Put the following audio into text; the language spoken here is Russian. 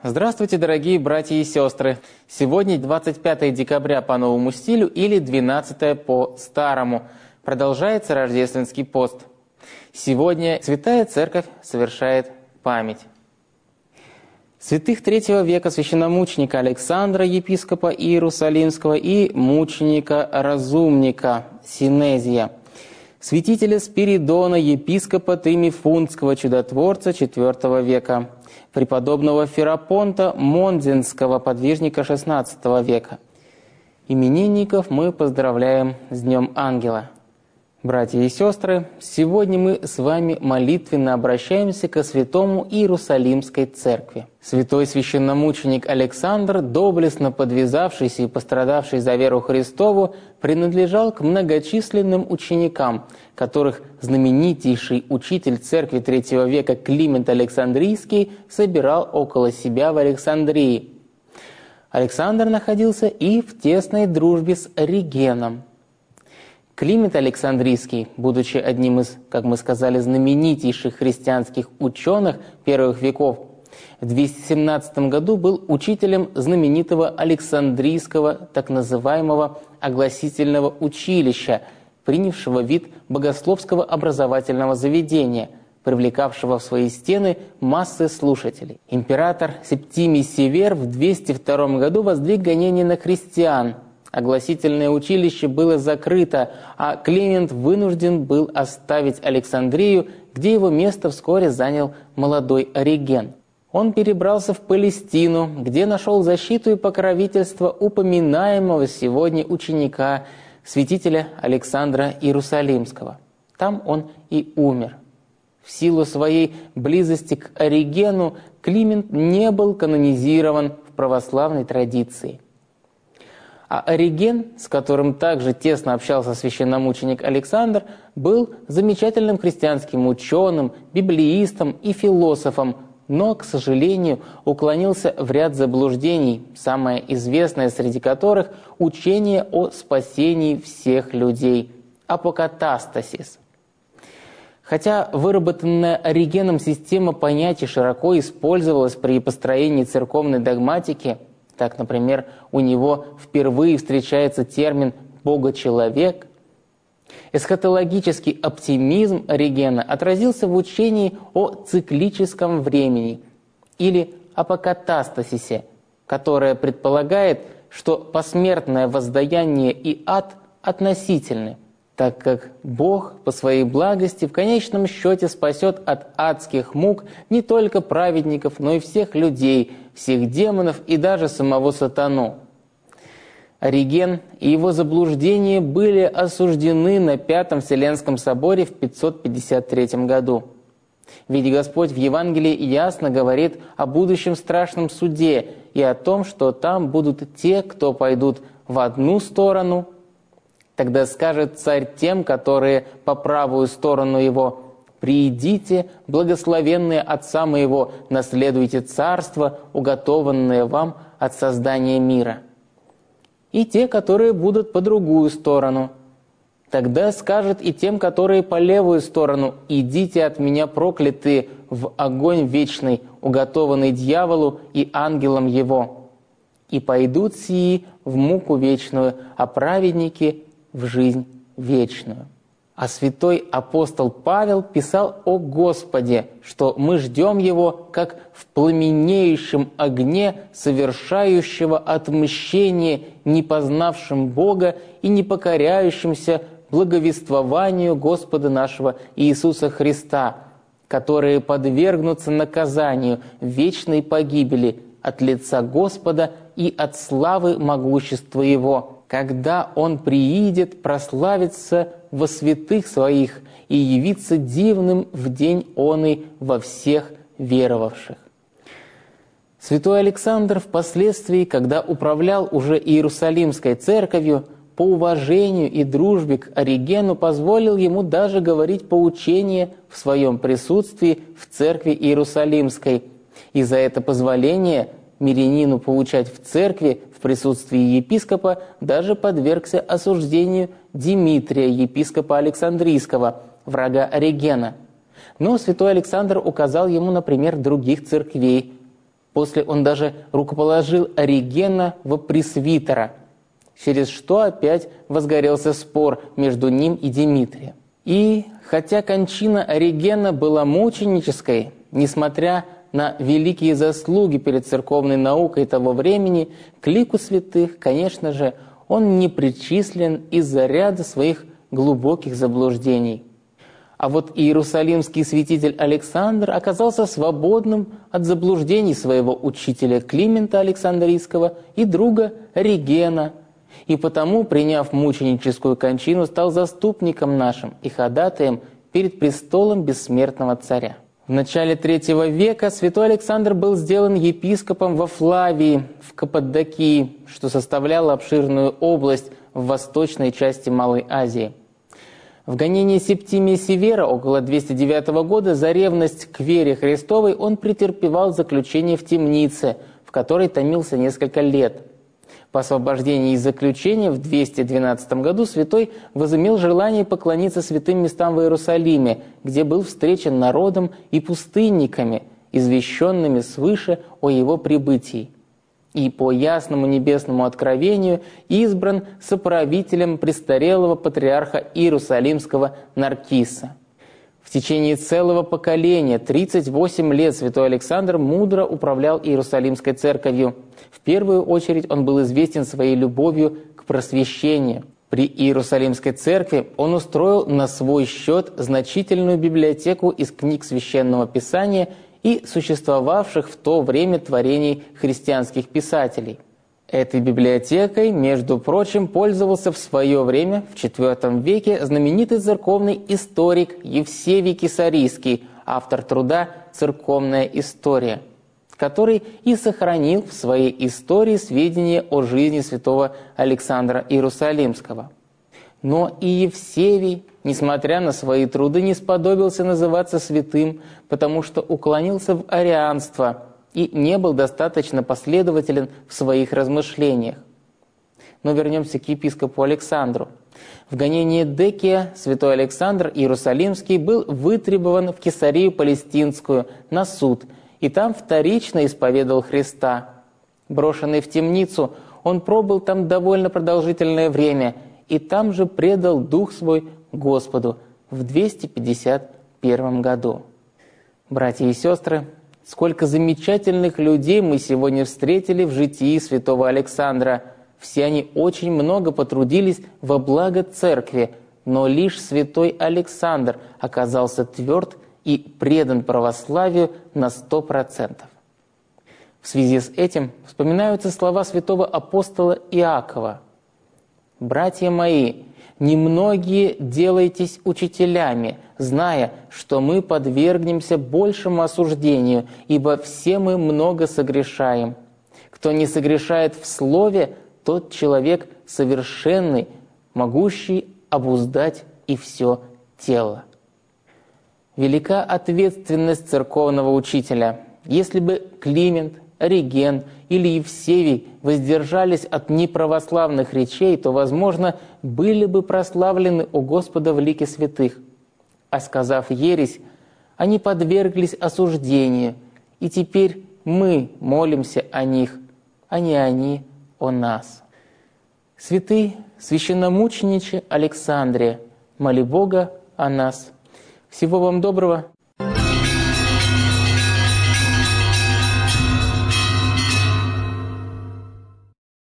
Здравствуйте, дорогие братья и сестры! Сегодня 25 декабря по новому стилю или 12 по старому. Продолжается рождественский пост. Сегодня Святая Церковь совершает память святых III века священномученика Александра, епископа Иерусалимского, и мученика-разумника Синезия, святителя Спиридона, епископа Тримифунтского, чудотворца IV века, преподобного Ферапонта Монзенского, подвижника XVI века. Именинников мы поздравляем с Днем Ангела. Братья и сестры, сегодня мы с вами молитвенно обращаемся ко святому Иерусалимской церкви. Святой священномученик Александр, доблестно подвязавшийся и пострадавший за веру Христову, принадлежал к многочисленным ученикам, которых знаменитейший учитель церкви III века Климент Александрийский собирал около себя в Александрии. Александр находился и в тесной дружбе с Оригеном. Климент Александрийский, будучи одним из, как мы сказали, знаменитейших христианских ученых первых веков, в 217 году был учителем знаменитого Александрийского так называемого огласительного училища, принявшего вид богословского образовательного заведения, привлекавшего в свои стены массы слушателей. Император Септимий Север в 202 году воздвиг гонения на христиан. Огласительное училище было закрыто, а Климент вынужден был оставить Александрию, где его место вскоре занял молодой Ориген. Он перебрался в Палестину, где нашел защиту и покровительство упоминаемого сегодня ученика, святителя Александра Иерусалимского. Там он и умер. В силу своей близости к Оригену Климент не был канонизирован в православной традиции. А Ориген, с которым также тесно общался священномученик Александр, был замечательным христианским ученым, библеистом и философом, но, к сожалению, уклонился в ряд заблуждений, самое известное среди которых – учение о спасении всех людей – апокатастасис. Хотя выработанная Оригеном система понятий широко использовалась при построении церковной догматики, так, например, у него впервые встречается термин «бога-человек», эсхатологический оптимизм Оригена отразился в учении о циклическом времени или апокатастасисе, которое предполагает, что посмертное воздаяние и ад относительны, так как Бог по своей благости в конечном счете спасет от адских мук не только праведников, но и всех людей, всех демонов и даже самого сатану. Ориген и его заблуждения были осуждены на Пятом Вселенском соборе в 553 году. Ведь Господь в Евангелии ясно говорит о будущем страшном суде и о том, что там будут те, кто пойдут в одну сторону. Тогда скажет Царь тем, которые по правую сторону Его: «Приидите, благословенные Отца Моего, наследуйте царство, уготованное вам от создания мира». И те, которые будут по другую сторону. Тогда скажет и тем, которые по левую сторону: «Идите от меня, проклятые, в огонь вечный, уготованный дьяволу и ангелам его». И пойдут сии в муку вечную, а праведники – в жизнь вечную. А святой апостол Павел писал о Господе, что мы ждем Его, как в пламенеющем огне, совершающего отмщение не познавшим Бога и не покоряющимся благовествованию Господа нашего Иисуса Христа, которые подвергнутся наказанию вечной погибели от лица Господа и от славы могущества Его, когда Он приидет прославиться во святых Своих и явиться дивным в день оный во всех веровавших. Святой Александр впоследствии, когда управлял уже Иерусалимской церковью, по уважению и дружбе к Оригену позволил ему даже говорить поучение в своем присутствии в церкви Иерусалимской. И за это позволение мирянину поучать в церкви в присутствии епископа даже подвергся осуждению Димитрия, епископа Александрийского, врага Оригена. Но святой Александр указал ему на пример других церквей, После он даже рукоположил Оригена в пресвитера, через что опять возгорелся спор между ним и Димитрием. И хотя кончина Оригена была мученической, несмотря на великие заслуги перед церковной наукой того времени, к лику святых, конечно же, он не причислен из-за ряда своих глубоких заблуждений. А вот иерусалимский святитель Александр оказался свободным от заблуждений своего учителя Климента Александрийского и друга Оригена, и потому, приняв мученическую кончину, стал заступником нашим и ходатаем перед престолом бессмертного царя. В начале III века святой Александр был сделан епископом во Флавии, в Каппадокии, что составляло обширную область в восточной части Малой Азии. В гонении Септимия Севера около 209 года за ревность к вере Христовой он претерпевал заключение в темнице, в которой томился несколько лет. По освобождении из заключения в 212 году святой возымел желание поклониться святым местам в Иерусалиме, где был встречен народом и пустынниками, извещенными свыше о его прибытии. И по ясному небесному откровению избран соправителем престарелого патриарха Иерусалимского Наркиса. В течение целого поколения, 38 лет, святой Александр мудро управлял Иерусалимской церковью. В первую очередь он был известен своей любовью к просвещению. При Иерусалимской церкви он устроил на свой счет значительную библиотеку из книг Священного Писания и существовавших в то время творений христианских писателей. Этой библиотекой, между прочим, пользовался в свое время, в IV веке, знаменитый церковный историк Евсевий Кесарийский, автор труда «Церковная история», который и сохранил в своей истории сведения о жизни святого Александра Иерусалимского. Но и Евсевий, несмотря на свои труды, не сподобился называться святым, потому что уклонился в арианство и не был достаточно последователен в своих размышлениях. Но вернемся к епископу Александру. В гонении Декия святой Александр Иерусалимский был вытребован в Кесарию Палестинскую на суд, и там вторично исповедовал Христа. Брошенный в темницу, он пробыл там довольно продолжительное время, и там же предал дух свой Господу в 251 году. Братья и сестры, сколько замечательных людей мы сегодня встретили в житии святого Александра. Все они очень много потрудились во благо церкви, но лишь святой Александр оказался тверд и предан православию на 100%. В связи с этим вспоминаются слова святого апостола Иакова: «Братья мои, немногие делайтесь учителями, зная, что мы подвергнемся большему осуждению, ибо все мы много согрешаем. Кто не согрешает в слове, тот человек совершенный, могущий обуздать и все тело». Велика ответственность церковного учителя. Если бы Климент, Ориген или Евсевий воздержались от неправославных речей, то, возможно, были бы прославлены у Господа в лике святых. А сказав ересь, они подверглись осуждению, и теперь мы молимся о них, а не они о нас. Святый священномучениче Александре, моли Бога о нас. Всего вам доброго.